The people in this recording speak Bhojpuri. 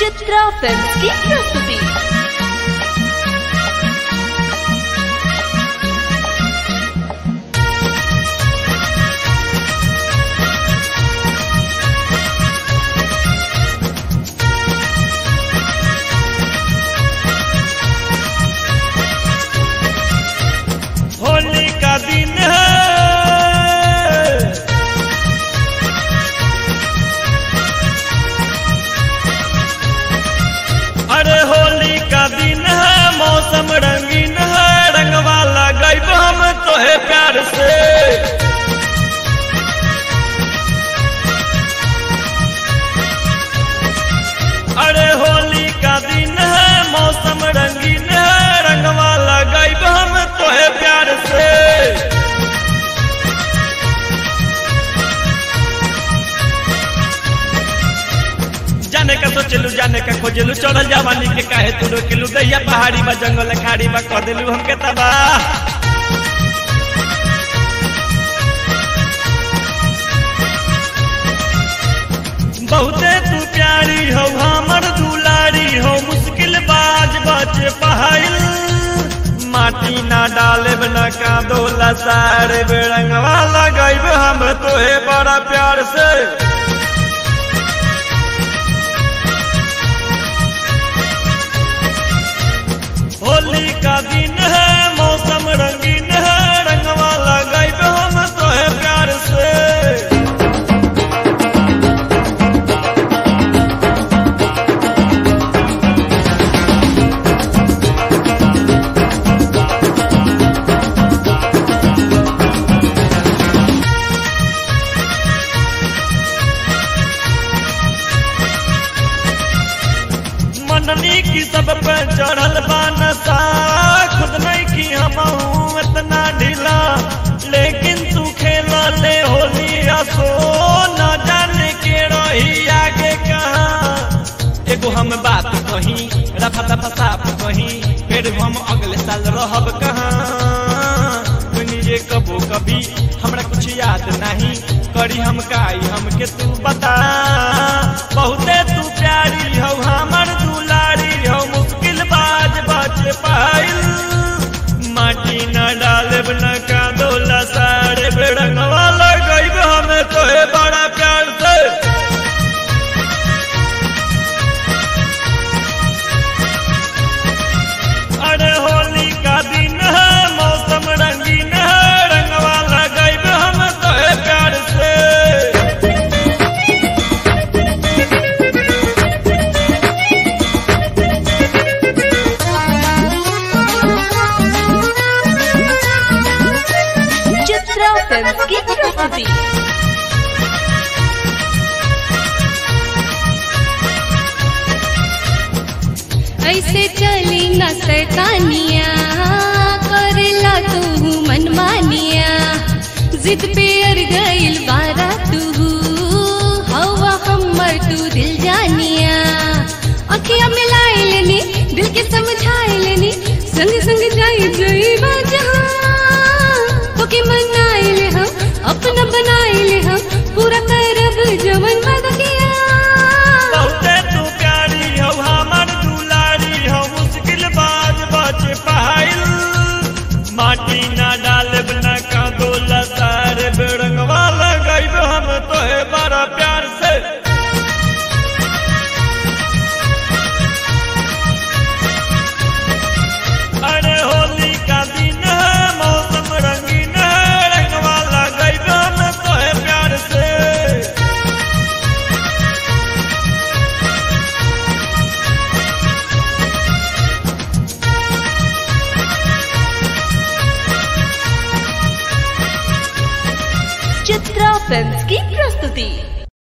चित्रा फिल्म्स की प्रस्तुति। होली का दिन है, अरे होली का दिन है, मौसम रंगीन है, रंगवा लगाइब हम तोहे प्यार से। अरे होली का दिन है, मौसम रंगीन है, रंगवा लगाइब हम तोहे प्यार से। जाने का सोचलू, जाने का खोजलू, चढ़ल जवानी के काहे तू रोकेलू, दैया पहाड़ी बा जंगल खाड़ी बा कर दिलू हमके तबाह। बहुते तू प्यारी हो, हमर दुलारी हो, मुश्किल बाज बचे पहाइल, माटी ना डाले न का दोला सारे बेरंगवा लगाइब हम तोहे बड़ा प्यार से। होली का दिन है, मौसम रंगीन है, रंगवा लगाइब हम तोहे प्यार से। मननी की सब पे चढ़ल बा नशा, खुद नहीं की हमहू इतना ढीला, लेकिन तू खेला ले होली असो, न जाने के रही आगे कहाँ। एगो हम बात कही रफा दफा साफ कही, फिर हम अगले साल रहब कहाँ। ये कबो कभी हमरा कुछ याद नहीं, करी हम काई हमके तू बता। बहुते तू प्यारी हो, हमर दुलारी हो, मुश्किल बाज बचे पाइल, माटी न डालेब न का दोला सारे बेरंगवा लगाइब हमें तोहे बड़ा प्यार से। अरे होली का दिन है, मौसम रंगीन है, रंगवा लगाइब हम तोहे प्यार से। चित्रा फिल्म्स की प्रस्तुति। ऐसे चली न सरकानिया, करेला तू मनमानिया, जिद पे अड़ गइल बारा तू, हवा हमर तू दिल जानिया। अखिया मिलाए लेनी, दिल के समझाए लेनी, संग संग जाई जाई बाजहाँ, तो के मनाए ले हम, अपना बनाए ले हम, पूरा करब जवन वादा किया। बहुते तू प्यारी हो, हमर दुलारी हो, मुश्किल बाज बचे पाइल, माटी ना डालेब न का दोला सारे बेरंगवा लगाइब हम तोहे बड़ा प्यार से। अरे होली का दिन है, मौसम रंगीन है, रंगवा लगाइब हम तोहे प्यार से। चित्रा फिल्म्स की प्रस्तुति।